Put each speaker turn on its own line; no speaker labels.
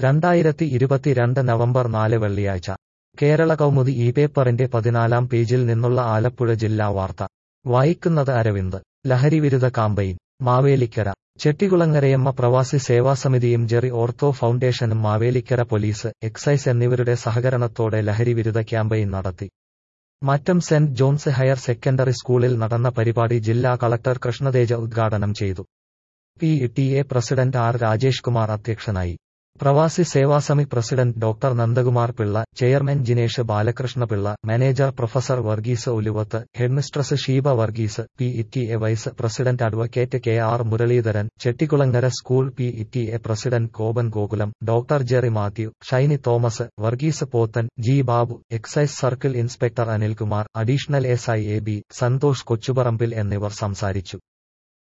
2022 November 4 വെള്ളിയാഴ്ച കേരള കൗമുദി ഈ പേപ്പറിന്റെ 14-ാം പേജിൽ നിന്നുള്ള ആലപ്പുഴ ജില്ലാ വാർത്ത വായിക്കുന്നത് അരവിന്ദ്. ലഹരിവിരുദ്ധ കാമ്പയിൻ മാവേലിക്കര. ചെട്ടികുളങ്ങരയമ്മ പ്രവാസി സേവാസമിതിയും ജെറി ഓർത്തോ ഫൗണ്ടേഷനും മാവേലിക്കര പോലീസ്, എക്സൈസ് എന്നിവരുടെ സഹകരണത്തോടെ ലഹരിവിരുദ്ധ ക്യാമ്പയിൻ നടത്തി. Mattom saint John's higher secondary സ്കൂളിൽ നടന്ന പരിപാടി ജില്ലാ കളക്ടർ കൃഷ്ണതേജ ഉദ്ഘാടനം ചെയ്തു. PTA president R. Rajesh Kumar അധ്യക്ഷനായി. പ്രവാസി സേവാസമിതി president doctor Nandakumar Pillai, chairman Jinesh Balakrishnapillai, manager professor Varghese Uluvath, headmistress Sheeba Varghese, PTA vice president advocate KR Muraleedharan, Chettikulangara school PTA president Gopan Gokulam, doctor Jerry Mathew, Shiny Thomas, Varghese Pothan, G. Babu, excise circle inspector Anilkumar, additional SI AB, Santhosh Kochuparambil എന്നിവർ സംസാരിച്ചു.